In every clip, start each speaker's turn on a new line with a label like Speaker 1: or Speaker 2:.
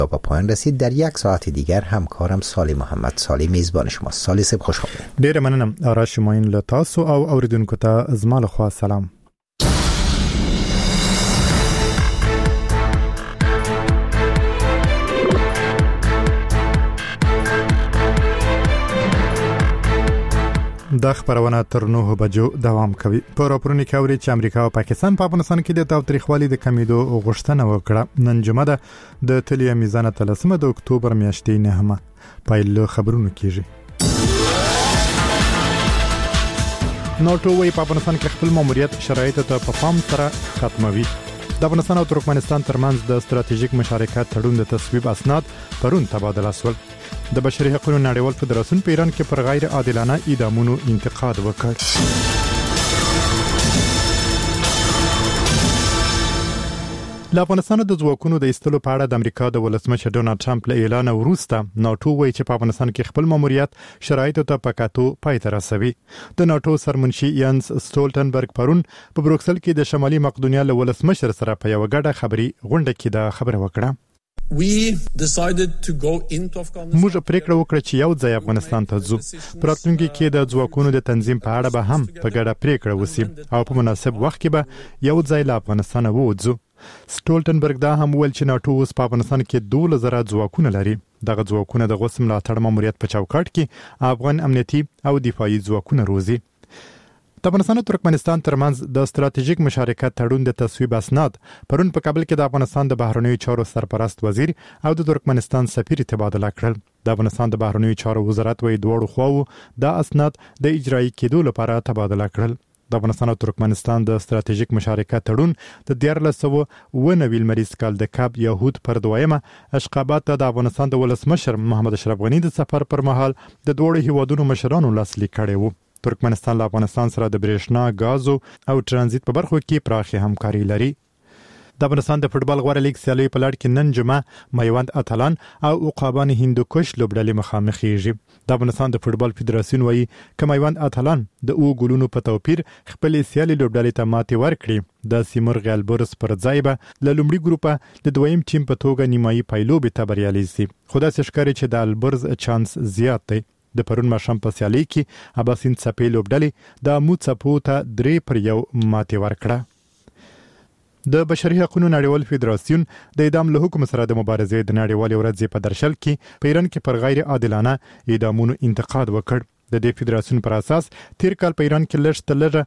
Speaker 1: با پایان رسید. در یک ساعت دیگر همکارم سالی محمد سالی میزبان شماست. سالی صاحب خوش آمدید.
Speaker 2: ډیر مننه آرش شماین له تاسو او اوریدونکو ته زما له خوا سلام. د خبرونه تر 9 بجو دوام کوي. په راپورونو کې اوري چې امریکا او پاکستان په افغانستان کې د تاوتریخوالي د کمیدو غوښتنه وکړه. نن جمعه ده د تلیا میزان 13 د اکتوبر میاشتې نهمه. پایله خبرونه کیږي. ناتو وايي په افغانستان کې خپل ماموریت شرایطو ته په پام سره ختموي. د افغانستان او ترکمنستان ترمنځ د ستراتیژیک مشارکت تړون د تصویب اسناد پرون تبادله شول. د بشري حقوقو نړیوال فدراسیون په ایران کې پر غیر عادلانه اعدامونو انتقاد وکړ. له افغانستان د ځواکونو د ایستلو په اړه د امریکا د ولسمشر ډونالد ټرمپ له اعلان وروسته ناتو وايي چې په افغانستان کې خپل ماموریت شرایطو ته په کتو پای ته رسوي. د ناتو سرمنشي یانس سټولټنبرګ پرون په بروکسل کې د شمالي مقدونیا له ولسمشر سره په یو غټه خبري غونډه کې د خبره وکړه. موږ پریکړه وکړه چې یو ځای افغانستان ته ځو. پراتلونکي کې د ځواکونو د تنظیم په اړه به هم په ګډه پریکړه وسی او په مناسب وخت کې به یو ځای له افغانستان ووځو. سټولټنبرګ دا هم ویل چې ناتو اوس په افغانستان کې 12,000 ځواکونه لري. دغه ځواکونه د غوث ملاتړ ماموریت په چوکاټ کې افغان امنیتي او دفاعي ځواکونه روزي. د افغانستان او ترکمنستان ترمنځ د ستراتیژیک مشارکت تړون د تصویب اسناد پرون په کابل کې د افغانستان د بهرنیو چارو سرپرست وزیر او د ترکمنستان سفیر تبادله کړل. د افغانستان د بهرنیو چارو وزارت وايي دوه خواو د اسناد د اجرایی کېدو لپاره تبادله کړل. د افغانستان او ترکمنستان د ستراتیژیک مشارکت تړون د 1990 لمریز کال د کاب یهود پر دویمه اشقابات د افغانستان د ولسمشر محمد اشرف غنی د سفر پر مهال د دوه هیوادونو مشرانو لاسلیک کړي وو. ترکمنستان له افغانستان سره د برېښنا، غازو او ترانزیت په برخو کې پراخه همکاري لري. د افغانستان د فوتبال غوړه لیګ سیالي په لړ کې نن جمعه میوند اتلان او عقابان هندوکش لوبډلې مخامخ کیږي. د افغانستان د فوتبال فدراسیون وايي چې میوند اتلان د او ګولونو په توپیر خپل سیالي لوبډلې ته ماتې ورکړي. د سیمرغ البرز پر ځای به له لومړي ګروپه د دویم ټیم په توګه نیمایي پایلوبې ته بریالي شي. خو داسې ښکاري چې د البرز چانس زیات دی. د پرون ماښام په سیالي کې اباسین څپې لوبډلې د امو څپو ته 3-1 ماتې ورکړه. د بشري حقوقو نړیوال فدراسیون د اعدام له حکم سره د مبارزې د نړیوال ورځ په درشل کې په ایران کې پر غیر عادلانه اعدامونو انتقاد وکړ. د دې فدراسیون پر اساس تیر کال په ایران کې لږ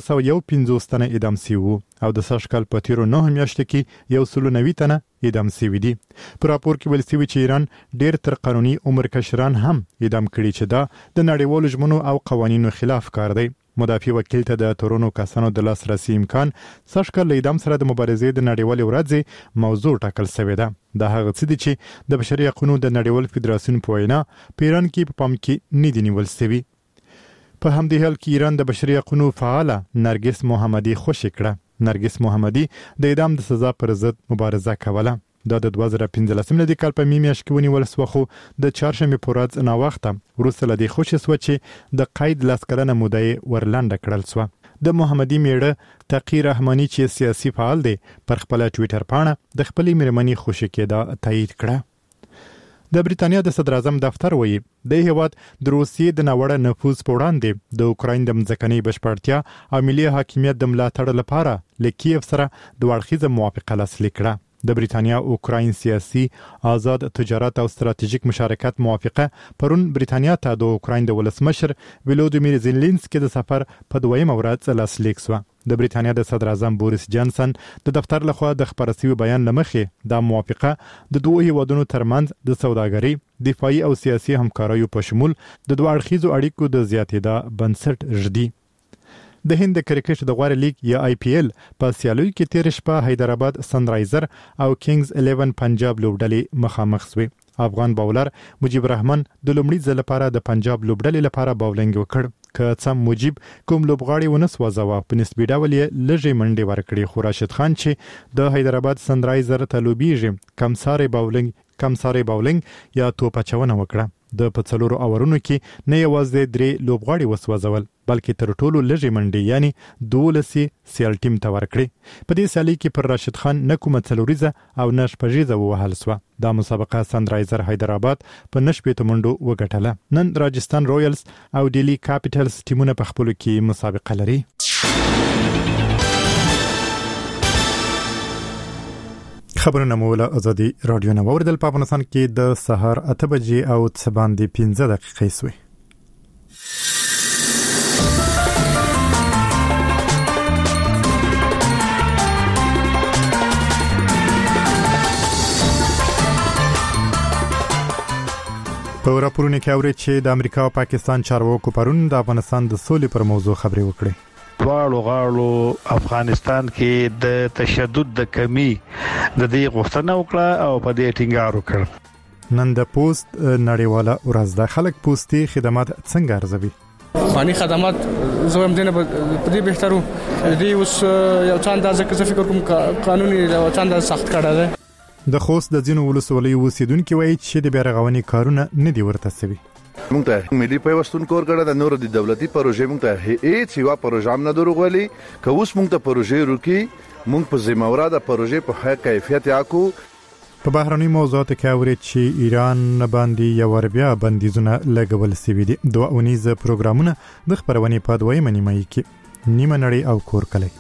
Speaker 2: 251 تنه اعدام شوي وو او د سږ کال په تیرو 9 میاشتو کې 190 تنه اعدام شوي دي. په راپور کې ویل شوی چې ایران ډېر تر قانوني عمر کشران هم اعدام کړي چې دا د نړیوالو ژمنو او قوانینو خلاف کار دی. مدافع وکیل ته د تورونو کسانو د لاسرسي امکان سږ کال له اعدام سره د مبارزې د نړیوالې ورځې موضوع ټاکل شوې ده. دا هغه څه دي چې د بشري حقوقو د نړیوال فدراسیون په وینا په ایران کې په پام کې نه دي نیول شوي. په همدې حال کې ایران د بشري حقوقو فعاله نرګس محمدي خوشی کړه. نرګس محمدي د اعدام د سزا پر ضد مبارزه کوله. دا د 2015 کال په میاشت کې ونیول شو خو د چهارشنبه په ورځ ناوخته وروسته له دې خوشی شو چې د قید لاسکلنه موده ورلنډه کړل شو. د محمدي میړه تقی رحماني چې سیاسي فعال دی پر خپل ټوئیټر پاڼه د خپلې میرمنې خوشی کېدا تایید کړه. د بریتانیا د صدر اعظم دفتر وایي د هیواد د روسیې د ناوړه نفوذ په وړاندې د اوکراین د مځکنۍ بشپړتیا او ملي حاکمیت د ملاتړ لپاره له کیف سره د اړخیزه موافقه لاسلیک کړه. د بریتانیا اوکراین سیاسي آزاد تجارت او ستراتیژیک مشارکت موافقه پرون بریتانیا ته د اوکراین د ولسمشر ولودیمیر زيلنسکي د سفر په دویمه ورځ لاسلیک شو. د بریتانیا د صدر اعظم بوریس جانسن د دفتر لخوا د خبري شوی بیان لمخې د موافقه د دوه هیوادونو ترمنځ د سوداګرۍ، دفاعي او سیاسي همکاریو په شمول د دوه اړخیزو اړیکو د زیاتېدا بنسټ ږدي. د هند کرکټ د غوړه لیګ یا IPL په سیالیو کې تیر شپه حیدرآباد سنرایزر او کینګز 11 پنجاب لوبډلې مخامخ شوې. افغان باولر مجيب الرحمن د لومړي ځل لپاره د پنجاب لوبډلې لپاره باولینګ وکړ. که څه مجيب کوم لوبغاړي ونسوځاوه په نسبي ډول یې لږې منډې ورکړې خو راشد خان چې د حیدرآباد سنرایزر ته لوبیږي کمسارې باولینګ یا توپ اچونه وکړه. د په 4 اورونو کې نه یوازې 3 لوبغاړي وسوځول بلکې تر ټولو لږې منډې یعنی 12 سیال ټیم ته ورکړي. په دې سیالي کې پر راشد خان نه کومه څلوریزه او نه شپږیزه ووهل سوه. دا مسابقه سنرایزر حیدرآباد په 9 منډو وګټله. نن راجستان رویلز او ډیلی کاپیټلز ټیمونه په خپلو کې مسابقه لري. خبرونه مولا ازادي رادیو نه اوریدل. په افغانستان کې د سهار 8 بجې او څه باندې 15 دقیقې سوې. په راپورونو کې اوري چې د امریکا او پاکستان چارواکو پرون د افغانستان د سولې پر موضوع خبرې وکړې.
Speaker 3: دواړو غاړو افغانستان کې د تشدد د کمی د دې غوښتنه وکړه او په دې ټینګار وکړ.
Speaker 2: نن د پوسټ نړیواله ورځ د خلک پوسټي خدمات څنګه ارزوي؟
Speaker 4: فني خدمات زویم دینه په دې بهترو دې اوس یو څاند ځکه فکر کوم قانوني یو څاند سخت کړه ده.
Speaker 2: د خوست د ځینو ولسوالیو اوسیدونکو وایي چې د بیرغونی کارونه نه دی ورته سوي.
Speaker 5: مونږ ته ملي پیوستون کور کړه د نور د دولتي پروژې مونږ ته هیڅ یو پروژه هم نه دروغولي. که اوس مونږ ته پروژې روکي مونږ په ذمہواره د پروژې په ښه کیفیت یاکو.
Speaker 2: په بهرنی موضوعاتو کې اوري چې ایران باندې یو وربیا بندیزونه لګول سوي دي. 2 اونیز پروګرامونه د خبرونې په 2 نیمه کې نیمه نړۍ او کور کلی.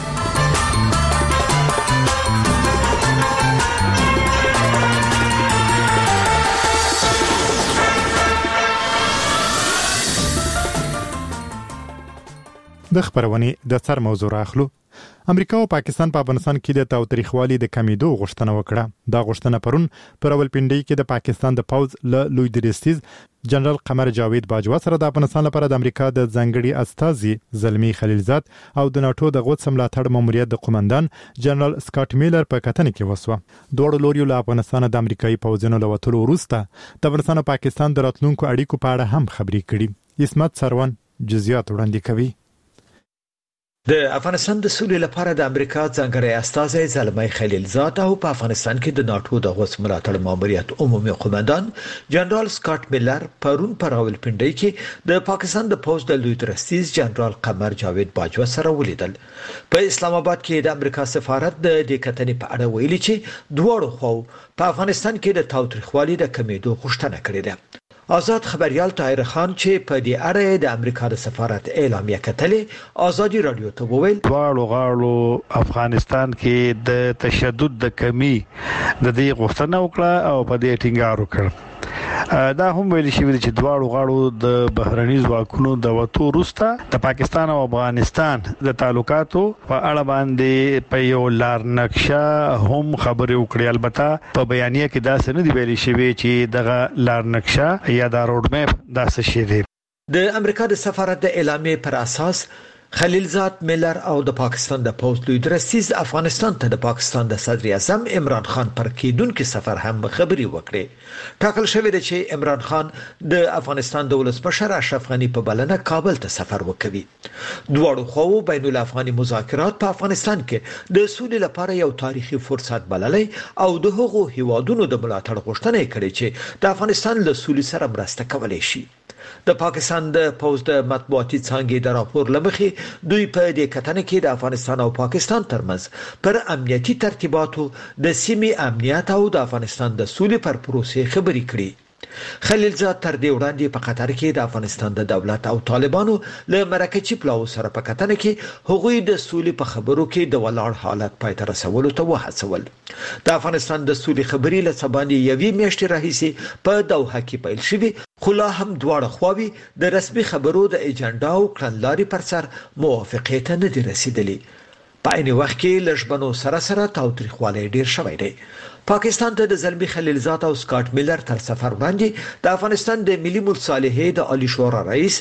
Speaker 2: د خبرونې د سر موضوع راخلو. امریکا او پاکستان په افغانستان کې د تاوتریخوالي د کمیدو غوښتنه وکړه. دا غوښتنه پرون پر راولپنډي کې د پاکستان د پوز له لوی درستیز جنرال قمر جاوید باجوا سره د افغانستان لپاره د امریکا د ځنګړي استازي زلمی خلیلزاد او د ناتو د غوڅ ملاتړ ماموریت د قومندان جنرال سکاټ میلر په کتنې کې وسوه. دوړو لوري له افغانستان د امریکایي پوځونو لوتلو وروسته د افغانستان او پاکستان د راتلونکو اړیکو په اړه هم خبرې کړي. اسمت سروان جزئیات وړاندې کوي.
Speaker 6: د افغانستان د سولې لپاره د امریکا ځانګړی استازی زلمی خلیلزاد او په افغانستان کې د ناتو د غوڅ ملاتړ ماموریت عمومي قومندان جنرال سکاټ میلر پرون په راولپنډي کې د پاکستان د پوز د لوی درستیز جنرال قمر جاوید باجوا سره ولیدل. په اسلام آباد کې د امریکا سفارت د دې کتنې په اړه ویلي چې دواړو خواو په افغانستان کې د تاوتریخوالي د کمیدو غوښتنه کړې ده. آزاد خبريال طاهر خان چې په دې اړه د امریکا د سفارت اعلامیه کتلې ازادي رادیو ته وویل
Speaker 3: دواړو غاړو افغانستان کې د تشدد د کمی د دې غوښتنه وکړه او په دې ټینګار وکړ. دا هم ویل شوی چې دواړو غاړو د بهرني ځواکونو د وټو وروسته د پاکستان او افغانستان د تعلقاتو په اړه باندې په یو لار نقشه هم خبرې وکړې. البته په بیانیه کې دا څه نه دی ویل شوی چې دغه لار نقشه یا دا روډ میپ دا څه شی دی.
Speaker 6: د امریکا د سفارت د اعلامیه پر اساس خلیلزاد میلر او د پاکستان د پوز لوی درستیز افغانستان ته د پاکستان د صدر اعظم عمران خان پر کېدونکو سفر هم خبري وکړي. ټاکل شوی دی چې عمران خان د افغانستان د ولسمشر اشرف غنی په بلنه کابل ته سفر وکوي. دواړو خواو بین الافغاني مذاکرات په افغانستان کې د سولې لپاره یو تاریخي فرصت بللی او د هغو هیوادونو د ملاتړ غوښتنه کړې چې د افغانستان له سولې سره مرسته کولای شي. د پاکستان د پوز د مطبوعاتي څانګې د راپور لمخې دوی په دې کتنه کې د افغانستان او پاکستان ترمنځ پر امنیتي ترتیباتو د سیمې امنیت او د افغانستان د سولې پر پروسې خبرې کړې. خلیلزاد تر دې وړاندې په قطر کې د افغانستان د دولت او طالبانو له مرکزي پلاو سره په کتنه کې هغوی د سولې په خبرو کې د ولاړ حالت پای ته رسولو ته وهڅول. د افغانستان د سولې خبرې له سبانې یوې میاشتې راهیسې په دوحه کې پیل شوې، خو لا هم دواړه خواوې د رسمي خبرو د ایجنډا او کړنلارې پر سر موافقې ته نه دي رسیدلې. په عین وخت کې لږبنو سره تاوتریخوالی ډیر شوی دی. پاکستان ته د زلمی خلیلزاد او سکاټ میلر تر سفر وړاندې د افغانستان د ملي مصالحې د عالی شورا رئیس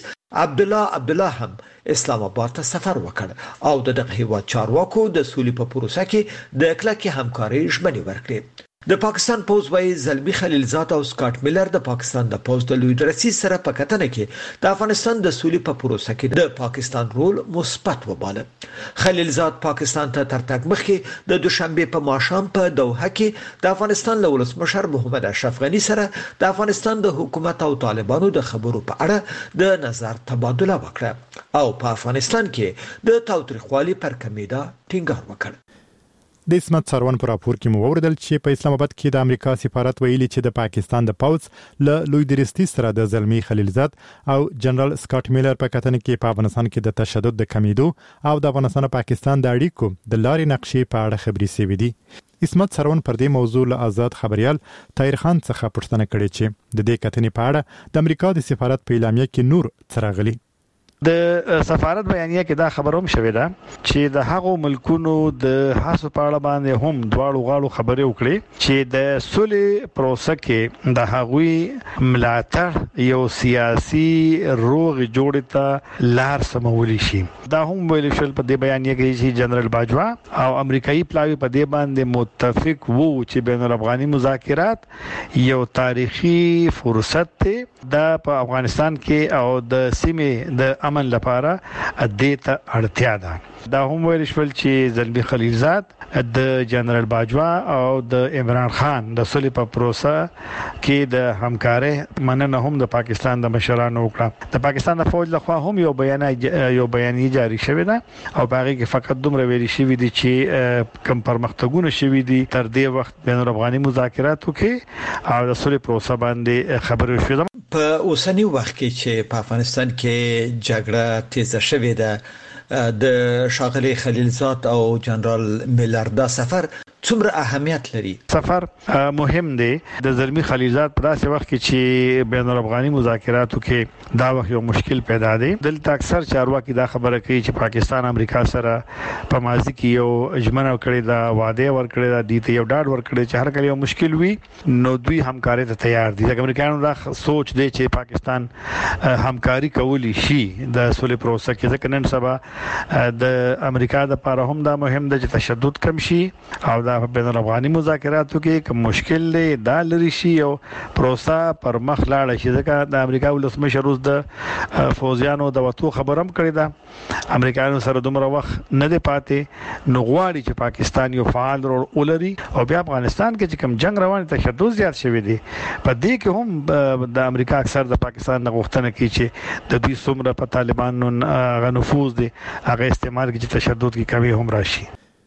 Speaker 6: عبدالله هم اسلام آباد ته سفر وکړ او د دغه هیواد چارواکو د سولې په پروسه کې د کلکې همکارۍ ژمنې ورکړې. د پاکستان پوز وايي زلمی خلیلزاد او سکاټ میلر د پاکستان د پوز د لوی درسي سره په کتنه کې د افغانستان د سولې په پروسه کې د پاکستان رول مثبت وباله. خلیلزاد پاکستان ته ترتګ مخکې د دوشنبه په ماښام په دوحه کې د افغانستان له ولسمشر محمد اشرف غنی سره د افغانستان د حکومت او طالبانو د خبرو په اړه د نظر تبادله وکړه او په افغانستان کې د تاوتریخوالي پر کمیدا ټینګار وکړ.
Speaker 2: د اسمت سروان پر راپور کې مو وردل چې په اسلام آباد کې د امریکا سفارت ویلي چې د پاکستان د پوز له لوی درستي سره د زلمی خلیلزاد او جنرال سکاټ میلر په کتنه کې په افغانستان کې د تشدد د کمیدو او د افغانستان او پاکستان د اړیکو د لارې نقشې په اړه خبري شوې دي. اسمت سروان پر دې موضوع له آزاد خبريال طاهر خان څخه پوښتنه کړې چې د دې کتنې په اړه د امریکا د سفارت په اعلامیه کې نور څرغلي.
Speaker 3: د سفارت بیانیه کې دا خبروم شوې ده چې د هغو ملکونو د حساب په اړه باندې هم دواړو غاړو خبرې وکړي چې د صلح پروسه کې د هغوی ملاتړ یو سیاسي روغ جوړ ته لار سمول شي. دا هم ویل شول په دې بیانیه کې چې جنرال باجوا او امریکایي پلاوی په دې باندې متفق وو چې بین الافغاني مذاکرات یو تاریخي فرصت دی د په افغانستان کې او د سیمې د امن لپاره دې ته اړتیا ده. دا هم ویل شول چې زلمی خلیلزاد د جنرال باجوا او د عمران خان د صلح په پروسه کې د همکارۍ مننه هم د پاکستان د مشرانو وکړه. د پاکستان د فوج لخوا هم یو بیانیه جاری شوې ده او باغې کې فقط دومره ویل شوی دي چې کم پرمختګونه شوي دي تر دې وخت بین الافغاني مذاکراتو کې او د صلح پروسه باندې خبرې شوې.
Speaker 6: په اوسنی وخت کې چې په افغانستان کې جګړه تیزه شوې ده د شاغلي خلیلزاد او جنرال میلر دا سفر څومره اهمیت لري؟
Speaker 3: سفر مهم دی. د زلمی خلیلزاد په داسې وخت کې چې بین الافغاني مذاکراتو کې دا وخت یو مشکل پیدا دی. دلته اکثر چارواکي دا خبره کوي چې پاکستان امریکا سره په ماضي کې یو ژمنه کړې ده، وعده ورکړې ده، دې ته یو ډاډ ورکړي چې هر کله یو مشکل وي نو دوی همکاري ته تیار دي. ځکه امریکایانو دا سوچ دی چې پاکستان همکاري کولی شي د صلح پروسه کې. ځکه نن سبا د امریکا د لپاره هم دا مهم دی چې تشدد کم شي او دا بین الافغاني مذاکراتو کې کوم مشکل دی دا لري شي او پروسه پر مخ لاړ شي. ځکه د امریکا ولسمشر روز د فوزیانو د وټو خبرم کړی دا امریکایانو سره دومره وخت نه دی پاتې نو غواړي چې پاکستان یو فعال رول ولري او بیا افغانستان کې چې کوم جنگ روان تشدد زیات شوی دی په دې کې هم د امریکا اکثر د پاکستان نه غوښتنه کوي چې د دوی څومره په طالبانو غو نفوذ دی هغه استعمال کې تشدد کې کمی هم راشي.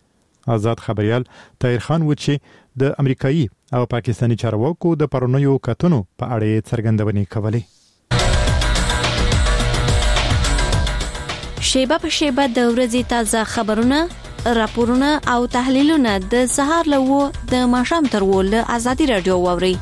Speaker 2: آزاد خبريال طاهر خان و چې د امریکایي او پاکستاني چارواکو د پرونیو کتنو په اړه څرګندونې کولې.
Speaker 7: شیبه په شیبه د ورځې تازه خبرونه، راپورونه او تحلیلونه د سهار لوو د ماښام تر ول آزادي رادیو ووري.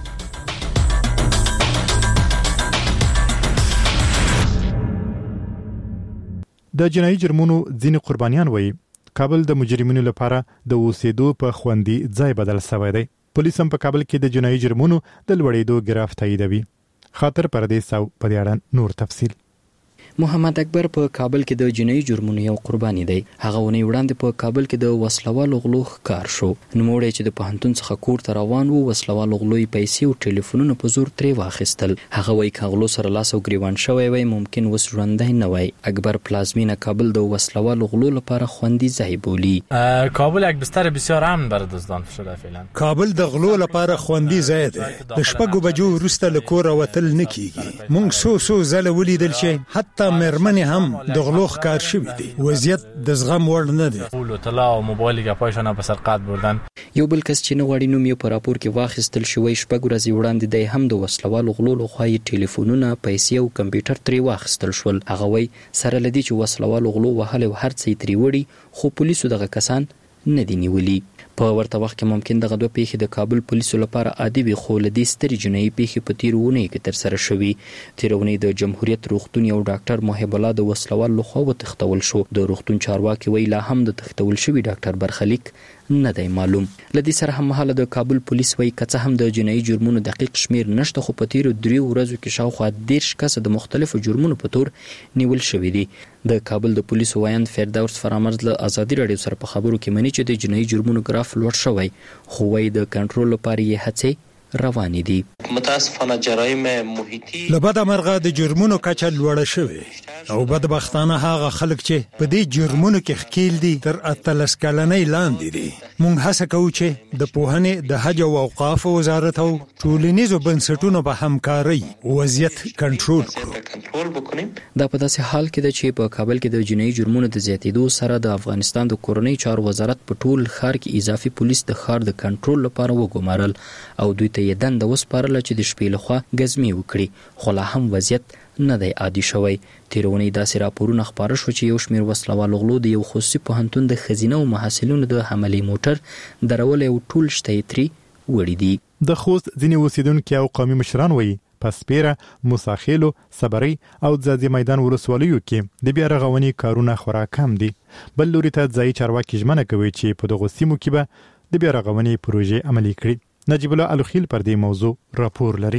Speaker 2: د جنایي جرمونو ځینې قربانیان وایي کابل د مجرمینو لپاره د اوسېدو په خوندي ځای بدل شوی دی. پولیس هم په کابل کې د جنایي جرمونو د لوړېدو ګراف تاییدوي. خاطر پردیس او په دې اړه نور تفصیل.
Speaker 8: محمد اکبر په کابل کې د جنایي جرمونو یو قرباني دی. هغه ونی وړاندې په کابل کې د وسلوالو غلو ښکار شو. نوموړی چې د پوهنتون څخه کور ته روان وو وسلوالو غلوی پیسې او ټلیفونونه په زور ترې واخیستل. هغه وایي کغلو سره لاس او ګریوان شوی وای ممکن وس ژوندای نه وای. اکبر پلازمینه کابل د وسلوالو غلو لپاره خوندي ځای بولی.
Speaker 9: کابل یک بستر بسیار امن برای دزدان شده فعلا.
Speaker 10: کابل د غلو لپاره خوندي ځای دی. د شپږو بجو وروسته له کوره وتل نه کیږي. مونږ څو ځله ولیدل چې حتی مېرمنې هم د غلو ښکار شوي دي. وضعیت د زغم وړ نه دی.
Speaker 9: پول و طلا او موبایل ګپایشان په سرقت بردن.
Speaker 8: یو بل کس چې نه غواړي نوم یې په راپور کې واخیستل شوی شپږ ورځې وړاندې دی هم د وسلوالو غلو لخوا یې ټلیفونونه، پیسې او کمپیوټر ترې واخیستل شول. هغه وایي سره لدی چې وسلوالو غلو وهلې او هر څه یې ترې وړي خو پولیسو دغه کسان نه دي نیولي. په ورته وخت کې ممکن دغه دوه پیښې د کابل پولیسو لپاره عادي وي خو لدی ستري جنایي پیښې په تیرونه کې تر سره شوي. تیرونه د جمهوریت روغتون یو ډاکټر محب الله د وسلوال لخوا وتښتول شو. د روغتون چارواکي ویلا هم د تښتول شوی ډاکټر برخلیک نه دی معلوم. لدې سره هم مهاله د کابل پولیس وایي که څه هم د جنایي جرمونو دقیق شمیر نشته، خو په تیرو 3 ورځو کې شاوخوا 10 کسه د مختلفو جرمونو په تور نیول شوي دي. د کابل د پولیسو وایند فردوس فرامرز له ازادي رادیو سره په خبرو کې مني چې د جنایي جرمونو ګراف لوړ شوی، خو وایي د کنټرول لپاره یې هڅې روانې دي.
Speaker 11: متاسفانه جرایم محیطي
Speaker 10: لبدا مرغه د جرمونو کچه لوړه شوې او بدبختانه هغه خلک چې په دې جرمونو کې ښکیل دي تر 13 کلنۍ لاندې دي. موږ هڅه کوو چې د پوهنې د حج او اوقاف وزارت او ټولنیزو بنسټونو په همکارۍ وضعیت کنټرول کړو.
Speaker 8: دا په داسې حال کې ده چې په کابل کې د جنایي جرمونو د زیاتېدو سره د افغانستان د کورنۍ چارو وزارت په ټول ښار کې اضافي پولیس د ښار د کنټرول لپاره وګمارل او دوی ته یې دنده وسپارله چې د شپې لخوا ګزمې وکړي، خو لا هم وضعیت نه دی عادي شوی. تیرونی داسې راپورونه خپاره شو چې یو شمېر وسلوال غلو د یو خصوصي پوهنتون د ښځینه او محصلینو د حملې موټر درول او ټول شته یې ترې وړي دي.
Speaker 2: د خوست ځینې اوسیدونکي او قومي مشران وایي په سپیره، موساخیلو، صبري او ځاځي میدان ولسوالیو کې د بیا رغونې کارونه خورا کم دي. بل لوري ته ځایي چارواکي ژمنه کوي چې په دغو سیمو کې به د بیا رغونې پروژې عملي کړي. نجیب الله الخیل پر دې موضوع راپور لري.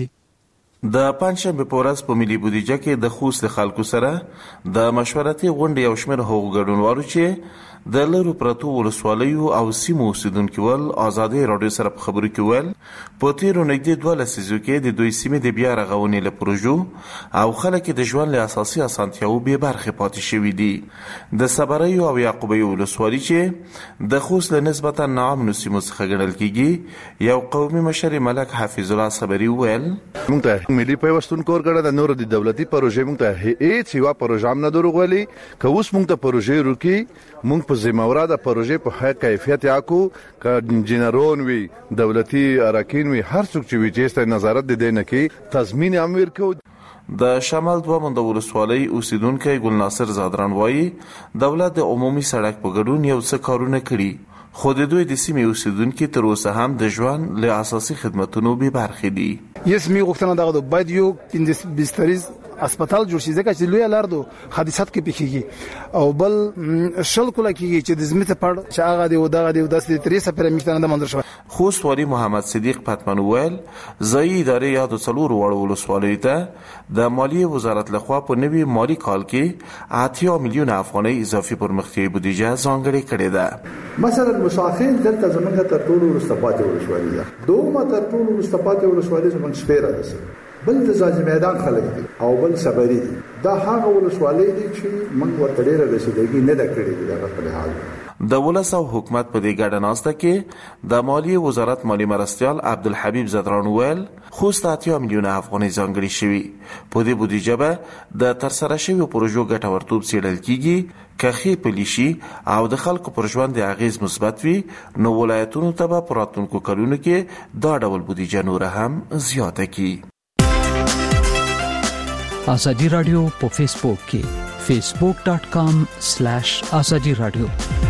Speaker 12: د پنځشنبه په ورځ په ملي بودیجه کې د خوست خلکو سره د مشورتي غونډې او شمېر هغو ګډونوالو چې د لرو پرتو ولسوالیو او سیمو اوسیدونکي ول ازادي رادیو سره په خبرو کې ول په تیرو نږدې 2 لسیزو کې د دوی سیمې د بیا رغونې له پروژو او خلک د ژوند له اساسي اسانتیاو به برخه پاتې شوي دي. د صبري او یعقوبي ولسوالي چې د خوست له نسبتا ناامنو سیمو څخه ګڼل کیږي، یو قومي مشر ملک حافظ الله صبري ویل
Speaker 5: موږ ته ملي پیوستون کور کړه د نور د دولتي پروژې موږ ته هیڅ یو پروژه نه دروغولي. که اوس موږ ته پروژې روکي موږ په ذمہواره د پروژې په ښه کیفیت یاکو ک انجینرون وي دولتي اراکین وي هر څوک چې وي چې نظارت دې نه کوي تضمین امر کو.
Speaker 12: د شمال دوه مند ولسوالۍ اوسیدونکو ګل ناصر زادران وایي دولت د عمومي سړک په ګډون یو څه کارونه کړي، خو د دوی د سیمې اوسیدونکو تر اوسه هم د ژوند له اساسي خدماتونو به برخې دي.
Speaker 13: یس می غوښتنه دغه باید یو بستریز هسپتال جوړ شي ځکه چې لوی لاردو حادثات کې پیښیږي او بل شل کوله کېږي چې د زمته پړ چې هغه دی او دغه دی د 3 سپره میشتنه د منځ شو.
Speaker 12: خوست والی محمد صدیق پتمن ویل ځای ادارې یاد څلور وړو ولسوالۍ ته د مالیې وزارت لخوا په نوي مالی کال کې 80 میلیون افغانۍ اضافي پرمختیایي بودیجه ځانګړې کړې ده.
Speaker 14: مثلا مشاخین دلته زمونږ تر ټولو ورستپاتې ولسوالۍ ده، دومره تر ټولو ورستپاتې ولسوالۍ زمونږ سپیره ده، بل د ځاځي میدان خلک دي او بل صبري دي. دا هغه ولسوالۍ دي چې موږ ورته ډېره رسیدګي نه ده کړې دغه په حال.
Speaker 12: د ولس او حکومت په دې ګډه ناسته کې د مالیې وزارت مالی مرستیال عبدالحبیب زدران ویل خوست 80 میلیون افغانۍ ځانګړې شوي. په دې بودیجه به د ترسره شویو پروژو ګټورتوب څیړل کیږي، که ښې پلي شي او د خلکو پر ژوند د اغیز مثبت وي نو ولایتونو ته به په راتلونکو کلونو کې دا ډول بودیجه نوره هم زیاته کړي.
Speaker 15: ازادي رادیو په فیسبوک کې facebook.com/ازادي رادیو.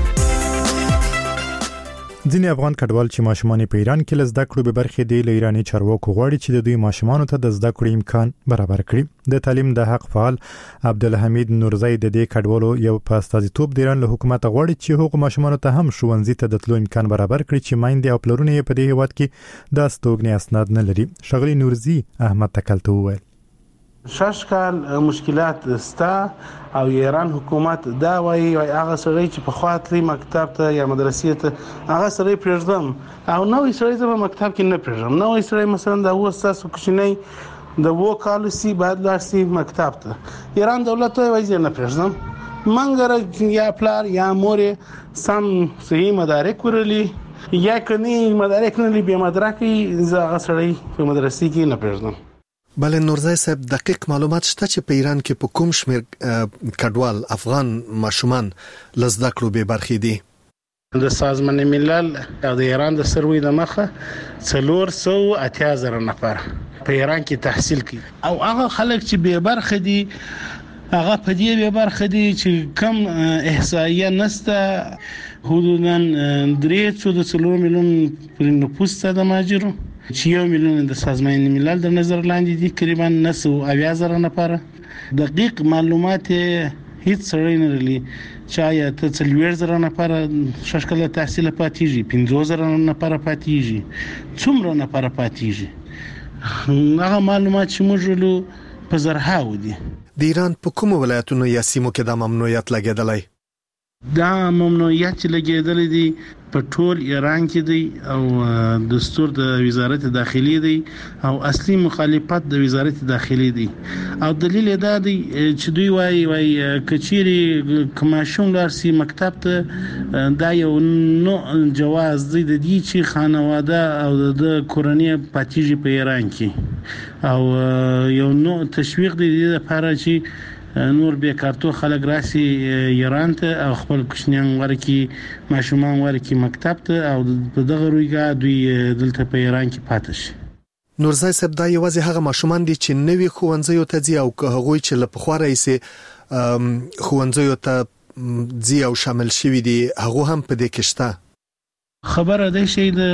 Speaker 2: ځینې افغان کډوال چې ماشومان په ایران کې لزده کړو به برخې دی له ایرانی چارواکو غواړي چې د دوی ماشومان ته د زده کړې امکان برابر کړي. د تعلیم د حق فعال عبدالحمید نورزی د دې کډوالو یو په استازیتوب د ایران له حکومت غواړي چې حقوق ماشومان ته هم ښوونځي ته د تلو امکان برابر کړي چې مایندې او پلرونه یې په دې هیواد کې د استوګنې اسناد نه لري. شغلی نورزی احمد تکلته وویل
Speaker 16: شاشکال مشکلات ستا او ایران حکومت دا وایي هغه سړی چې په خاطري مکتب ته یا مدرسې ته هغه سړی پرېږدم او نوې سړی زما مکتب کې نه پرېږدم. نوې سړی مثلا دا وساس کوچنی د وو کال سی بعد لارسي مکتب ته ایران دولت وایي زه نه پرېږدم. منګره یا پلار یا مور سم صحیح مدارک ورلی یا کني مدارک نه لري مدرکي زغه سړی په مدرسې کې نه پرېږدم.
Speaker 17: بله نورزی صاحب دقیق معلومات شته چې په ایران کې په کوم شمیر کډوال افغان ماشومان لزده کړو به برخې دي؟
Speaker 16: د سازمان ملل او د ایران د سروي د مخه 480,000 نفر په ایران کې تحصیل کوي او هغه خلک چې به برخې دي هغه په دې به برخې دي چې کم احصائیه نسته حدوداً 3.4 میلیون نفوس ته د مهاجرو چې 1 میلیون د سازمان ملل د نظر لاندې دي تقریبا 980,000 نفر. دقیق معلومات هیڅ سره نه لري چا ته 40,000 نفر شکل تحصیل پاتېږي 50,000 نفر پاتېږي څومره نفر پاتېږي هغه معلومات چې موږ له په زرهاو دي.
Speaker 17: د ایران په کوم ولایتونو یا سیمو کې د ممنوعیت لګیدلی؟
Speaker 16: دا ممنوعیت چې لګیدلی دی په ټول ایران کې دی او دستور د وزارت داخلي دی او اصلي مخالفت د وزارت داخلي دی او دلیل دا دی چې دوی وایي کچيري کماشون لارسي مکتب ته دا یو نو جواز دی د دې چې خانواده او د کورنۍ پاتېږي په ایران کې او یو نو تشویق دی د لپاره چې نور بیکارتو خلک راسي ایران ته او خپل کوچنیان ورکی ماشومان ورکی مکتب ته او په دغه رویګه دوی دلته په ایران کې پاتې شي.
Speaker 17: نورزای صاحب دا یوازې هغه ماشومان دي چې نوی ښوونځیو ته ځي او که هغوی چې له پخوا راهیسې ښوونځیو ته ځي او شامل شوي دي هغه هم په دې کې شته؟
Speaker 16: خبره ده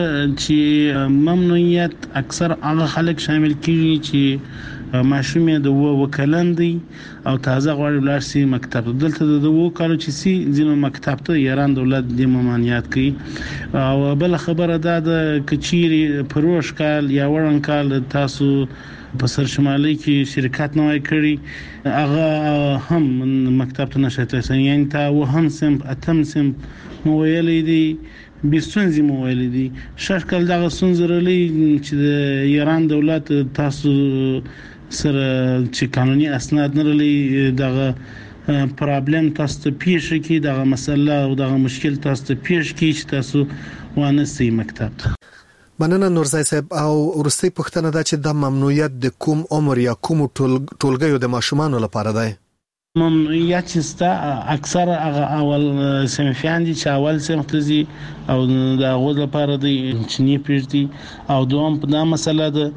Speaker 16: چې ممنوعیت اکثر هغه خلک شامل کیږي چې ماشوم د وکلن دی او تازه غواړي ولارسي مکتب دلته د وکالو چې سي ځینو مکتب ته ایران دولت د ممانعت کوي او بل خبره ده د کچيري پروش کال یا ورن کال تاسو په سر شمالي کې شرکت نوای کړی هغه هم مکتب ته نشته سنین ته و هم سم اتم سم مویلې دي بيستونزي مویلې دي شکل دغه سنځرلي چې د ایران دولت تاسو سره چې قانوني اسناد نه لري دغه پرابلم تاسو ته پیښ کی دغه مسله او دغه مشکل تاسو ته پیښ کی چې تاسو وانه سي مکتب ته.
Speaker 17: مننه نورزای صاحب. او ورستۍ پوښتنه ده چې د ممنوعیت د کوم عمر یا کوم ټولګیو د ماشومانو لپاره ده؟
Speaker 16: ممنوعیت چې اکثر هغه اول سیمفیان دي چې اول سمت دي او د هغه لپاره د چني پیږي او دوم په دا مسله ده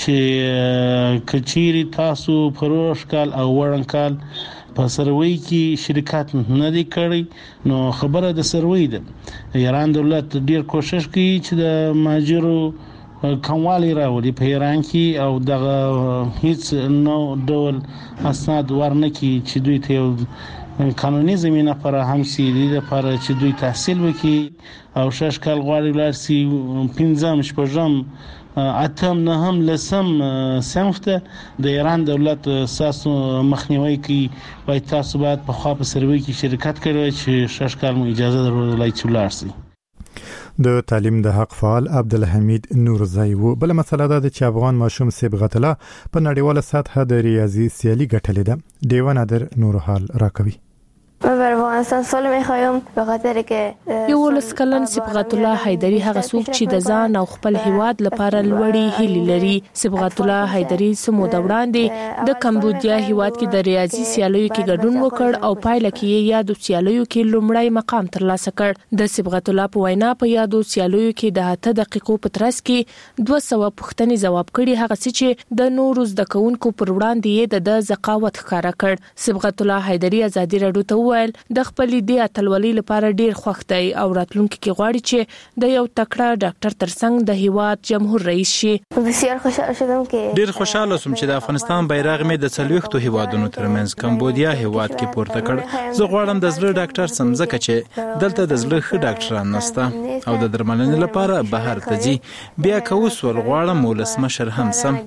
Speaker 16: چې کچيري تاسو پروش کال او ورن کال په سروي کې شرکت نه دی کړی نو خبره د سروي ده ایران دولت ډیر کوشش کوي چې د ماجرو کموالی راولي په ایران کې او دغه هیڅ نو ډول اسناد ورنکي چې دوی ته قانوني زمينه فراهم شي د لپاره چې دوی تحصیل وکړي او شش کال غواړي لارسي 15 شپږم اتم نه هم لسم سمفته د ایران دولت ساسو مخنیوي کوي وای تاسو باید په خوا په سروي کې شرکت کړئ چې شش کال مو اجازه درولای چې لارسي.
Speaker 2: د تعلیم د حق فعال عبدالحمید نورزای و بل مسله ده چې افغان ماشوم صبغت الله په نړیواله سطح د ریاضي سیالي ګټلې ده. دیوان ادر نور حال راکوي.
Speaker 18: من بر افغانستان سال میخوایم به خاطر که
Speaker 19: یو لسکلن صبغت الله حیدری هغه څوک چې د ځان او خپل هیواد لپاره لوړی هیلې لري. صبغت الله حیدری سمو د وړاندې د کمبودیا هیواد کې د ریاضي سیالیو کې ګډون وکړ او پایله کې یادو سیالیو کې لومړی مقام ترلاسه کړ. د صبغت الله په وینا په یادو سیالیو کې د 8 دقیقو په ترڅ کې 200 پوښتنې ځواب کړي هغه چې د نورو زده کوونکو پر وړاندې د ذقاوت ښکارا کړ. صبغت الله حیدری ازادي رادیو ته وویل د خپلې د اتلولۍ لپاره ډیر خوښ دی او راتلونکي کې غواړي چې د یو تکړه ډاکټر ترڅنګ د هیواد جمهور رئیس شي.
Speaker 18: بسیار خوشاله شوم چې
Speaker 20: ډیر خوشاله شوم چې د افغانستان بیرغ مې د 40 هیوادونو ترمنځ کمبودیا هیواد کې پورته کړ. زه غواړم د زړه ډاکټر سم ځکه چې دلته د زړه ښه ډاکټران نشته او د درملنې لپاره بهر ته ځي. بیا کوس ول غواړم ولسمشر هم سم.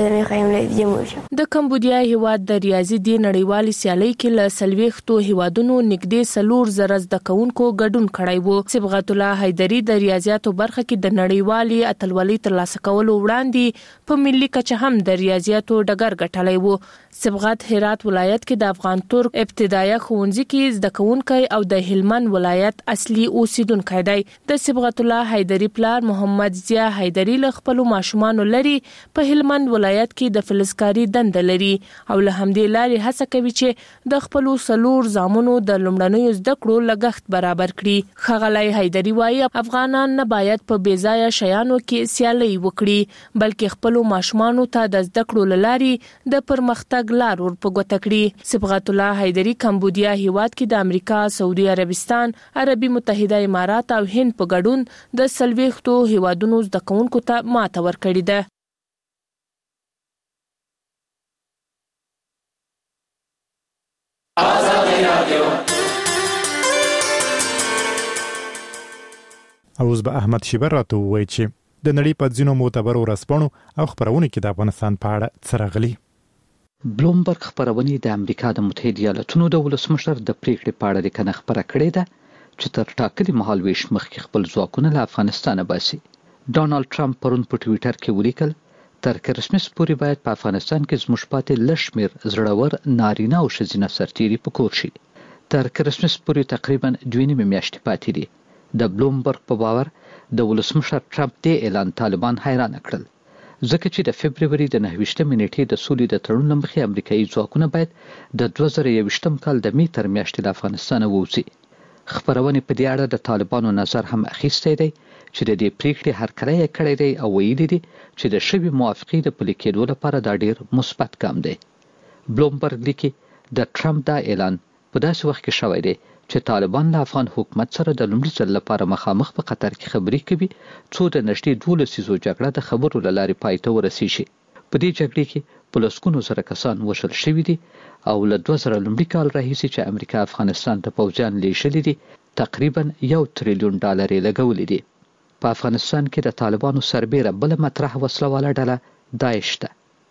Speaker 19: د کمبودیا هیواد د ریاضي د نړیوالې سیالۍ کې له 40 هیوادونو نږدې 4,000 زده کوونکو ګډون کړی وو. صبغت الله حیدری د ریاضیاتو برخه کې د نړیوالې اتلولۍ ترلاسه کولو وړاندې په ملي کچه هم د ریاضیاتو ډګر ګټلی وو. صبغت هرات ولایت کې د افغان ترک ابتدایي ښوونځي کې زده کوونکی او د هلمند ولایت اصلي اوسیدونکی دی. د صبغت الله حیدری پلار محمد ضیا حیدری له خپل ماشومان لري په هلمند ولایت کې د فلزکاری دنده لري او له همدې لارې هڅه کوي چې د خپل 4 زامنو د لومړنیو زده کړو لګښت برابر کړي. ښاغلی حیدری وايي افغانان نه باید په بې ځایه شیانو کې سیالي وکړي بلکې خپل ماشومان ته د زده کړو لاري د پرمختګ لار ورپه ګوته کړي. صبغت الله حیدری کمبودیا هیواد کې د امریکا، سعودي عربستان، عربي متحده امارات او هند په ګډون د 40 هیوادونو زده کوونکو ته ماته ورکړې ده.
Speaker 2: او اوس به احمد شیبر راته ووایي چې د نړۍ په ځینو معتبرو ورځپاڼو او خپرونو کې د افغانستان په اړه څه راغلي.
Speaker 15: بلومبرګ خپرونې د امریکا د متحده ایالاتونو د ولسمشر د پریکړې په اړه لیکنه خپره کړې ده چې تر ټاکلي مهالویش مخکې خپل ځواکونه له افغانستانه باسي. ډانلډ ټرمپ پرون په ټویټر کې ولیکل تر کرسمس پورې باید په افغانستان کې زموږ پاتې لږ شمېر زړور نارینه او ښځینه سرتیري په کور شي. تر کرسمس پورې تقریبا 2.5 میاشتې پاتې دي. د بلومبرګ په باور د ولسمشر ټرمپ دې اعلان طالبان حیران کړل، ځکه چې د فبروري د 9 نیټې د سولې د تړون مخکې امریکایي ځواکونه باید د 2021 کال د می تر میاشتې له افغانستانه ووځي. خپرونې په دې اړه د طالبانو نظر هم اخیستی دی چې د دې پریکړې هرکلی یې کړی دی او ویلي دي چې د شوي موافقې د پلي کېدو لپاره دا ډیر مثبت ګام دی. بلومبرګ لیکي د ټرمپ دا اعلان په داسې وخت کې شوی دی چې طالبان له افغان حکومت سره د لومړي ځل لپاره مخامخ په قطر کې خبرې کوي څو د نږدې 12 لسیزو جګړه د خبرو له لارې پای ته ورسیږي. په دې جګړې کې په لسګونو زره کسان وژل شوي دي او له 2000 لومړي کال راهیسې چې امریکا افغانستان ته پوځیان لیږلي دي تقریبا $1 تریلیون یې لګولي دي. په افغانستان کې د طالبانو سربېره بل مطرح وسلواله ډله داعش ده.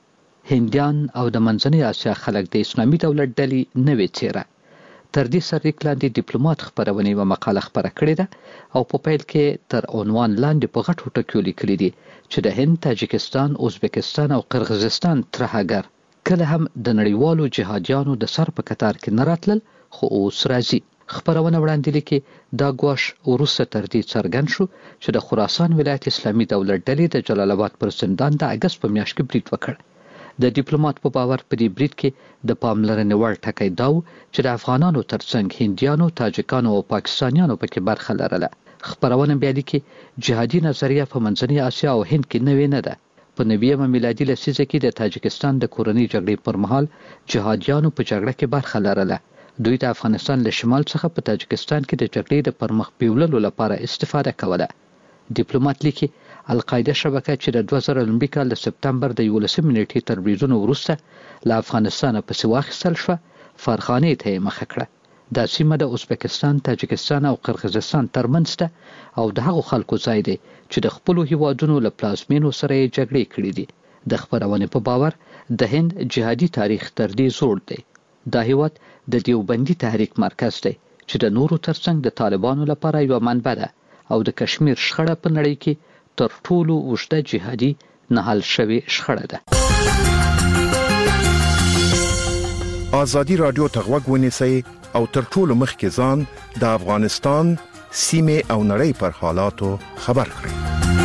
Speaker 15: هندیان او د منځنۍ اسیا خلک د اسلامي دولت ډلې نوې څیره. تر دې سرلیک لاندې ډیپلوماټ خپرونې یوه مقاله خپره کړې ده او په پیل کې تر عنوان لاندې په غټو ټکیو لیکلي دي چې د هند، تاجکستان، ازبکستان او قرغیزستان ترهګر کله هم د نړیوالو جهادیانو د سر په کتار کې نه راتلل خو اوس راځي. خپرونه وړاندې لیکي دا ګواښ وروسته تر دې څرګند شو چې د خراسان ولایت اسلامي دولت ډلې د جلال آباد پر زندان د اګست په میاشت کې برید وکړ. د ډیپلوماټ په باور په دې برید کې د پاملرنې وړ ټکی دا و چې د افغانانو ترڅنګ هندیانو، تاجکانو او پاکستانیانو پکې برخه لرله. خپرونه بیا لیکي جهادي نظریه په منځنۍ اسیا او هند کې نوې نه ده. په 90 میلادي لسیزه کې د تاجکستان د کورنۍ جګړې پر مهال جهادیانو په جګړه کې برخه لرله. دوی د افغانستان له شمال څخه په تاجکستان کې د جګړې د پرمخ بیوللو لپاره استفاده کوله. ډیپلوماټ لیکي القاعده شبکه چې د 2000 لومړي کال د سپتمبر د 11 نیټې تر بریدونو وروسته له افغانستانه پسې واخیستل شوه فرخانې ته یې مخه کړه. دا سیمه د ازبکستان، تاجکستان او قرغیزستان ترمنځ ده او د هغو خلکو ځای دی چې د خپلو هیوادونو له پلازمینو سره یې جګړې کړې دي. د خپرونې په باور د هند جهادي تاریخ تر دې زوړ دی. دا هیواد د دیوبندي تحریک مرکز دی چې د نورو ترڅنګ د طالبانو لپاره یوه منبع ده او د کشمیر شخړه په نړۍ کې تر ټولو اوږده جهادي نه حل شوې شخړه ده.
Speaker 21: ازادي رادیو ته غوږ ونیسئ او تر ټولو مخکې ځان د افغانستان سیمې او نړۍ پر حالاتو خبر کړئ.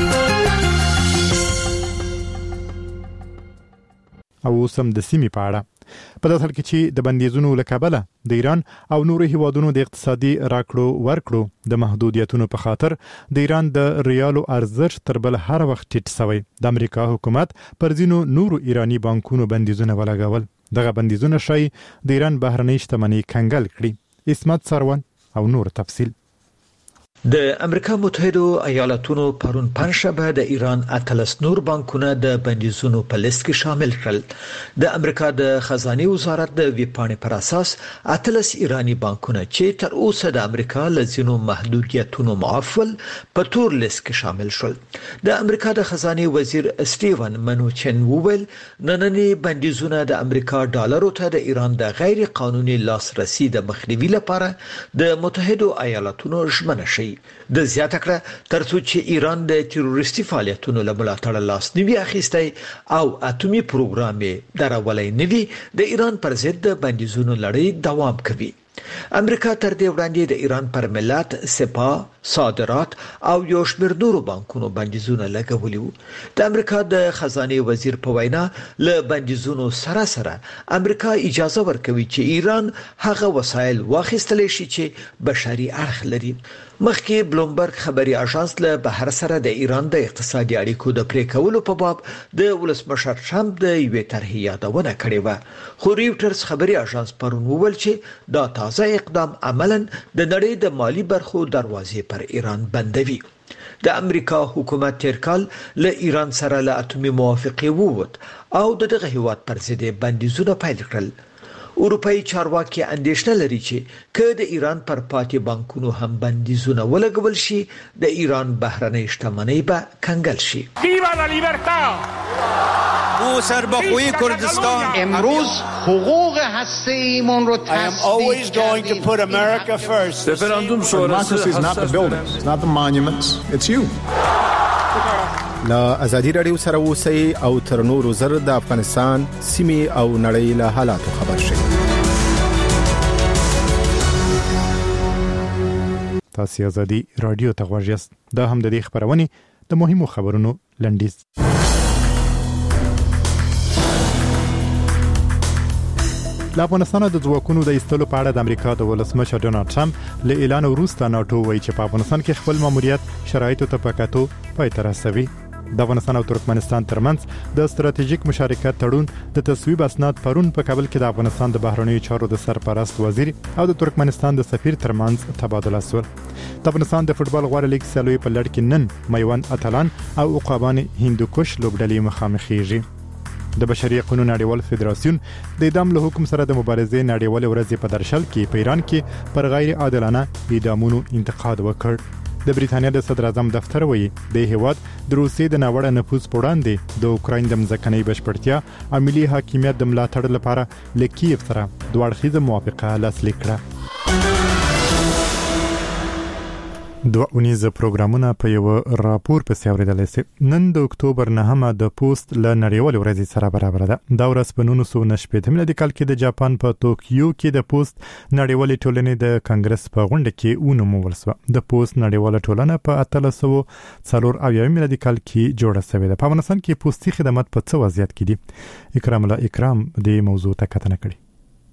Speaker 2: او سم د سیمې په اړه په داسې حال کې چې د بندیزونو له کبله د ایران او نورو هیوادونو د اقتصادي راکړو ورکړو د محدودیتونو په خاطر د ایران د ریالو ارزښت تر بل هر وخت ټیټ شوی. د امریکا حکومت پر ځینو نورو ایرانی بانکونو بندیزونه ولګول. دغه بندیزونه شای د ایران بهرنۍ شتمنۍ کنګل کړي. اسمت سروان او نور تفصیل.
Speaker 6: د امریکا متحده ایالاتونو پرون پنځشنبه د ایران اتلس نور بانکونه د بندیزونو په لیست کې شامل کړل. د امریکا د خزانه وزارت د ویبپاڼې پر اساس اتلس ایرانی بانکونه چې تر اوسه د امریکا لزینو محدودیتونو معافول په تور لیست کې شامل شول. د امریکا د خزانه وزیر سټیون منوچن وویل نننی بندیزونه د امریکا ډالرو ته د ایران د غیر قانوني لاسرسي د مخنیوي لپاره د متحده ایالاتونو ژمنه شي. د زیاته کړه ترڅو چې ایران د تروریستي فعالیتونو له ملاتړ لاس نیوي اخیستی او اتومي پروګرام یې درولای نوي د ایران پر ضد د بندیزونو لړۍ دوام کوي. امریکا تر دې وړاندې د ایران پر ملت، سپاه، صادرات او یو شمېر نورو بانکونو بندیزونه لګولي وو. د امریکا د خزانه وزیر په وینا له بندیزونو سره سره امریکا اجازه ورکوي چې ایران هغه وسایل واخیستلی شي چې بشري اړخ لري. مخکې بلومبرګ خبري اژانس له بهر سره د ایران د اقتصادي اړیکو د پرې کولو په باب د ولسمشر ټرمپ د یوې طرحې یادونه کړې وه. خو ریوټرز خبري اژانس پرون وویل چې دا تازه اقدام عملاً د نړۍ د مالی برخو دروازې پر ایران بندوي. د امریکا حکومت تیر کال له ایران سره له اتومي موافقه ووت او دغه هیواد پر ضد بندیزونه پیل کړل. اروپאי چارواکي اندېښنه لري چې که د ایران پر پاتې بانکونو هم بندیزونه ولګول شي د ایران بهرنۍ شتمنۍ به کنګل شی.
Speaker 1: ویوا لا لیبرتا
Speaker 22: او سربخوی کردستان
Speaker 1: امروز حقوق هسته‌ایمون رو تصدیق کردیم.
Speaker 22: رفراندوم شورای
Speaker 23: is not the buildings, it's not the monuments, it's you.
Speaker 24: لا ازادي رادیو سره اوسئ او تر نورو زر د افغانستان سیمې او نړۍ له حالاتو خبر شئ.
Speaker 2: تاسو ازادي رادیو ته غوږ یاست. دا هم د دې خبرونه د مهمو خبرونو لنډیز. له افغانستان د ځواکونو د ایستلو په اړه د امریکا د ولسمشر ډونالد ټرمپ له اعلان وروسته ناتو وایي چې په افغانستان کې خپل ماموریت شرایطو ته په کتو پای ته رسوي. د افغانستان او ترکمنستان ترمنځ د ستراتیژیک مشارکت تړون د تصویب اسناد پرون په کابل کې د افغانستان د بهرنیو چارو د سرپرست وزیر او د ترکمنستان د سفیر ترمنځ تبادله شول. د افغانستان د فوتبال غوړ لیګ سیالي په لړ کې نن میوند اتلان او عقابان هندوکش لوبډلې مخامخېږي. د بشري حقوقو نړیوال فدراسیون د اعدام له حکم سره د مبارزې نړیوال ورځ په درشل کې په ایران کې پر غیر عادلانه اعدامونو انتقاد وکړ. د بریتانیا د صدر اعظم دفتر وایي د هیواد د روسیې د ناوړه نفوذ په وړاندې د اوکراین د مځکنۍ بشپړتیا او ملي حاکمیت د ملاتړ لپاره له کیف سره دوه اړخیزه موافقه لاسلیک کړه. دوه اونیزه پروګرامونه په یو راپور په سیاوریدل سي. نن د اکتوبر 9 د پوسټ ل نړیوال ورځ سره برابر ده. دا ورځ په 1990 ملي کال کې د جاپان په توکیو کې د پوسټ نړیوال ټولنې د کانګرس په غونډه کې ونومول شو. د پوسټ نړیوال ټولنه په 1304 ملي کال کې جوړه شوې ده. په افغانستان کې پوسټي خدمات په څه وضعیت کې دي؟ اکرام الله اکرام د موضوع ته کتنه کړې.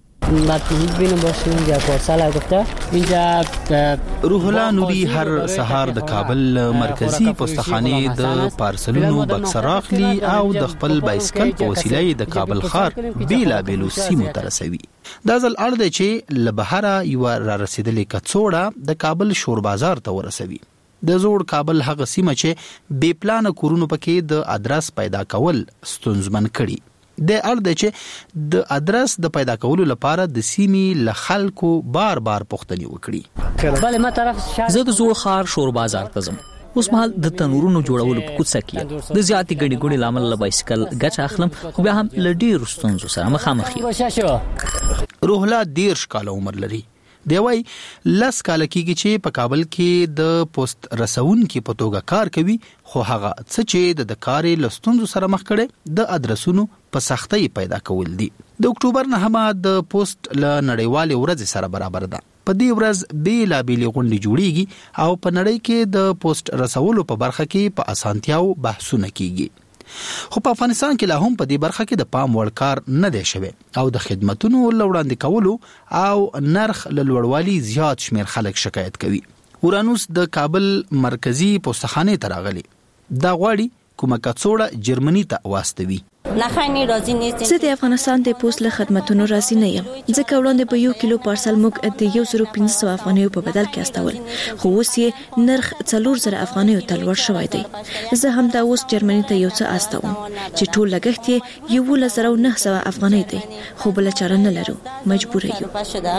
Speaker 25: روح الله نوري هر سهار د کابل مرکزی پوسټخانه د پارسلونو بکس راخلی او د خپل بایسکل په وسیله د کابل ښار بیلا بیلو سیمو ته رسوي. دا ځل اړ دی چې له بهره یو را رسیدلې کڅوړه د کابل شور بازار ته ورسوي. د زوړ کابل هغه سیمه چې بې پلان کورونو پکې د ادرس پیدا کول ستونزمن کړي. د اړ دی چې د ادرس د پیدا کولو لپاره د سیمې له خلکو بار پوښتنې وکړي.
Speaker 26: زه د زوړ ښار شور بازار ته ځم. اوس مهال د تنورونو جوړولو په کوڅه کې د زیاتې ګڼې ګوڼې لامل له بایسکل ګټه اخلم، خو بیا هم له ډېرو ستونزو سره مخامخ یم.
Speaker 25: روح الله 13 کاله عمر لري. دی وای لس کال کېږي چې په کابل کې د پوسټ رسونکو په توګه کار کوي، خو هغه څه چې د کارې لستونزو سره مخ کړي د ادرسونو په سختۍ پیدا کول دي. د اکتوبر 9 د پوسټ ل نړیوال ورځ سره برابر ده. په دې ورځ بیلا بیلې غونډې جوړیږي او په نړۍ کې د پوسټ رسولو په برخه کې په اسانتیاو بحثونه کیږي. خو په افغانستان کې لا هم په دې برخه کې د پام وړ کار نه دی شوی او د خدماتو لوړاندې کولو او نرخ لوړوالي زیات شمیر خلک شکایت کوي. اورانوس د کابل مرکزی پوسټخانه ته راغلی. دا غواړي کومه کڅوړه جرمني ته واستوي.
Speaker 7: زه د افغانستان د پوسټ له خدماتونو راضي نه یم، ځکه وړاندې په 1 کیلو پارسل موږ د 1500 افغانیو په بدل کې استول، خو اوس یې نرخ 4000 افغانیو ته لوړ شوی دی. زه هم دا اوس جرمني ته یو څه استوم چې ټول لګښت یې 1900 افغانۍ دی، خو بل چاره نه لرو، مجبور یو.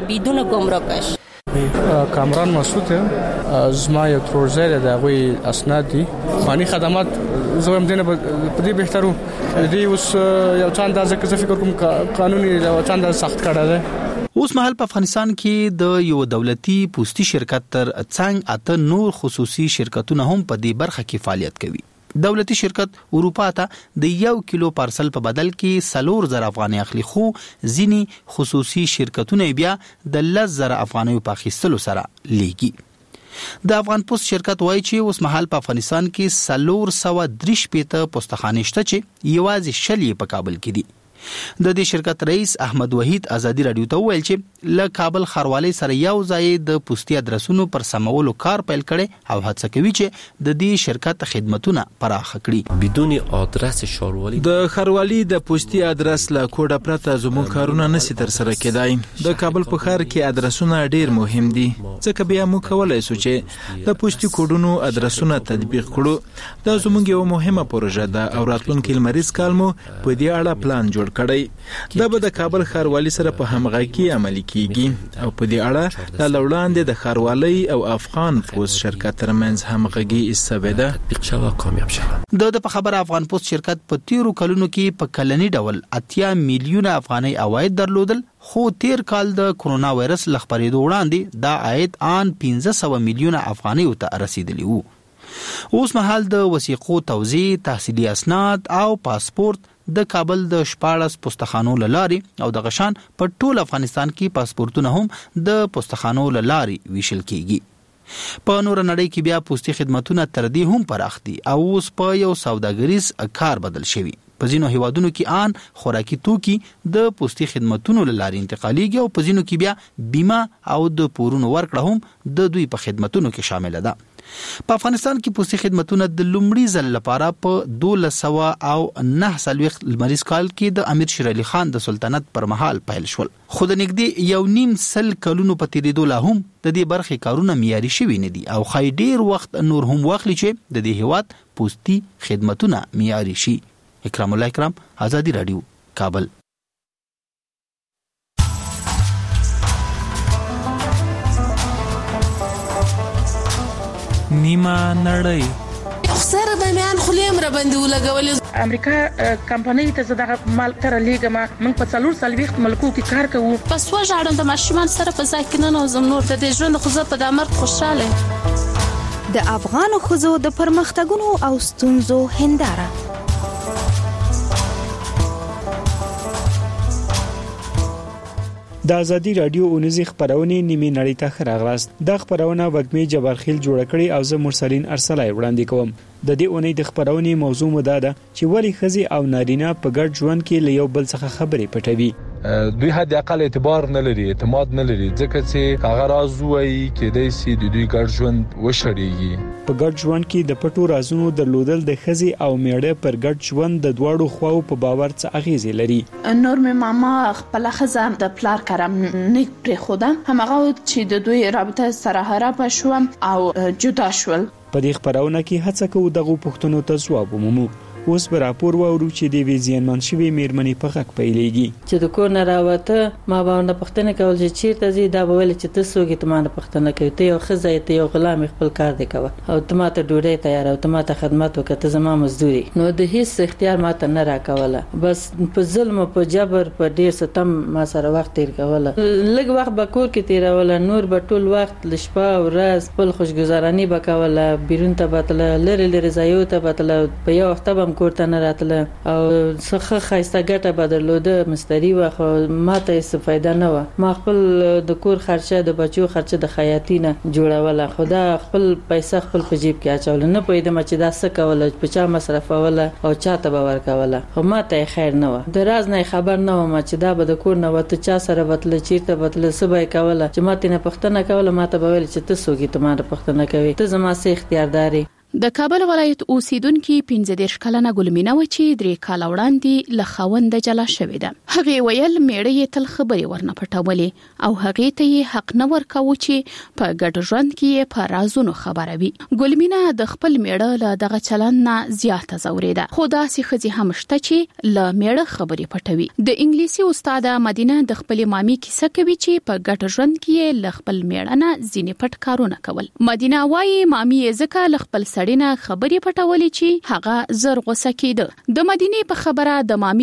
Speaker 4: کامران مسعود زما یو ترورزه د غوي اسناد دي فانی خدمات زه هم دنه په دې بهترو دی اوس یو چاند ځکه زه فکر کوم قانوني یو چاند سخت کړه ده.
Speaker 25: اوس مهال په افغانستان کې د یو دولتي پوسټي شرکت تر څنګ اته نور خصوصي شرکتونه هم په دې برخه کې فعالیت کوي. دولتي شرکت اروپا ته د 1 کیلو پارسل په بدل کې 4000 افغانۍ اخلي، خو ځینی خصوصي شرکتونه بیا د 10000 افغانۍ په اخیستلو سره لیږي. د افغان پوسټ شرکت وایي چې اوس مهال په افغانستان کې 430 پوسټخانې شته چې یوازې 20 په کابل کې دي. د دې شرکت رئیس احمد وحید ازادي رادیو ته ویل چې له کابل ښاروالۍ سره یو ځای د پوسټي ادرسونو پر سمولو کار پیل کړي او هڅه کوي چې د دې شرکت خدماتونه پراخ کړي.
Speaker 27: بدون آدرس ښاروالۍ
Speaker 20: د ښاروالۍ د پوسټي ادرس له کوډه پرته زموږ کارونه نشي تر سره کېدای. د کابل په ښار کې ادرسونه ډیر مهم دي، ځکه بیا موږ کولای شو چې د پوسټي کوډونو ادرسونه تطبیق کړو. دا زموږ یو مهمه پروژه ده او راتلونکي لمریز کال مو په دې اړه پلان جوړ جوړ کړی دا به د کابل ښاروالي سره په همغږي عملي کیږي او په دې اړه لا وړاندې د ښاروالي او افغان پوسټ شرکت ترمنځ همغږي استویده تطبیق شوه کامیاب شوه.
Speaker 25: د په خبره افغان پوسټ شرکت په تیرو کلونو کې په کلنی ډول 80 میلیونه افغاني عواید درلودل خو تیر کال د کرونا وایرس لخپریدو وړاندې دا عاید آن 1500 میلیونه افغاني ته رسیدلی وو. اوس مهال د وثیقو توزیع، تحصیلي اسناد او پاسپورت د کابل د 14 پوستخانو لاري او د غشان په ټول افغانستان کې پاسپورتونه هم د پوستخانو لاري ویشل کیږي. په نور نړۍ کې بیا پوستي خدماتونه تر دې هم پراخ دي او اوس په یو سوداګریز کار بدل شوی. په ځینو هیوادونو کې آن خوراکي توکي د پوستي خدماتونو لاري انتقاليږي او په ځینو کې بیا بیمه او د پورونو ورکړه هم د دوی په خدماتونو کې شامل ده. په افغانستان کې پوستي خدماتونه د لومړي ځل لپاره په 1209 لمریز کال کې د امیر شیر علي خان د سلطنت پر مهال پیل شول. خو د نږدې 1.5 کلونو په تیریدو لا هم د دې برخې کارونه معیاري شوي نه دي او خای ډیر وخت نور هم واخلي چې د دې هیواد پوستي خدماتونه معیاري شي. اکرام الله اکرام، آزادی رادیو، کابل.
Speaker 3: نیمه نړۍ
Speaker 5: سره د میان خلیم را باندې ولګولې.
Speaker 8: امریکا کمپنۍ ته زده مال تر لیګما موږ په 4 ملکو کې کار کوو.
Speaker 5: پس وژاړم د ماشومان سره په ځای کې نه نوزم نور د دې ژوند خو زه په دامر خوشاله.
Speaker 7: د افغان خزو د پرمختګونو او ستونزو هنداره.
Speaker 9: د ازادي رادیو اونیزي خبرونه نیمه نړۍ ته خراغلاست. د خبرونه وګمې جبرخیل جوړ کړي او زه مرسلین ارسلای وړاندې کوم. د دې اونۍ د خبرونه موضوع مده ده چې ولی خزي او نارینه په ګډ ژوند کې له یو بل څخه خبرې پټوي.
Speaker 10: دوی حد اقل اعتبار نه لري، اعتماد نه لري، ځکه چې هغه راز وایي کې د سي د دوی ګډ ژوند وشړيږي.
Speaker 9: په ګډ ژوند کې د پټو رازونو درلودل د خزي او میړه پر ګډ ژوند د دواړو خواو په باور څه اغیزه لري.
Speaker 5: نور مې ماما خپل خزه د پلار کرم نه پرې خوده همغه چې د دوی رابطه سره هره شوم او جدا شول.
Speaker 9: په دې خبرونه کې هڅه کوو دغه پوښتنو ته ځواب ومومو. اوس به راپور واورو چې د ویزیانمن شوی میرمنې په غږ پیلېږي
Speaker 11: چې د کور نه راوته ما باندې پښتنه کول چې چیرته زی دا ویل چې تاسو کې تمانه پښتنه کوي ته یو خزه ته یو غلام خپل کار دی کوي او تماته ډوډۍ تیار او تماته خدمت وکړه زما مزدوري نو د هیڅ اختیار ماته نه راکوله بس په ظلم او په جبر په ډیر ستم ما سره وخت تیر کوله لږ وخت به کور کې تیروله نور به ټول وخت لشپه او ورځ خپل خوشګزارانی وکوله بیرون ته بتله لری لری ځایو ته بتله په یو وخت به کور ته نه راتله او څخه خایسته ګټه بدلوده مستری واخه ماته څه فائدہ نه و ما خپل د کور خرچه د بچو خرچه د خیاطینه جوړوله خدا خپل پیسې خپل په جیب کې اچول نه پوهیدم چې دا څه کوله په چا مصرفوله او چاته به ورکوله خو ماته خیر نه و د راز نه خبر نه و چې دا به د کور نه وته چا سره وتل چیرته وتل سبا کوله چې ماته نه پښتنه کوله ماته به ویل چې تاسو کې تمہاره پښتنه کوي ته زما سه اختیارداري
Speaker 13: د کابل ولایت اوسیدونکو 15 کلنه ګلمینه و چې 3 کال وړاندې له خوند جلا شوې ده هغه ویل میړه تل خبري ورنه پټولې او هغه ته حق نه ورکاو چې په ګډ ژوند کې په رازونو خبره وي ګلمینه د خپل میړه له دغه چلن نه زیاته زوریده خدا سي خزي هم شته چې له میړه خبري پټوي د انګلیسي استاد مدینه د خپل مامي کیسه کوي چې په ګډ ژوند کې له خپل میړه نه ځینې پټ کارونه کول مدینه وايي مامي زکه له خپل سړینه خبرې پټولې چې هغه زر غوسه کېده د مدینه په خبره د مامي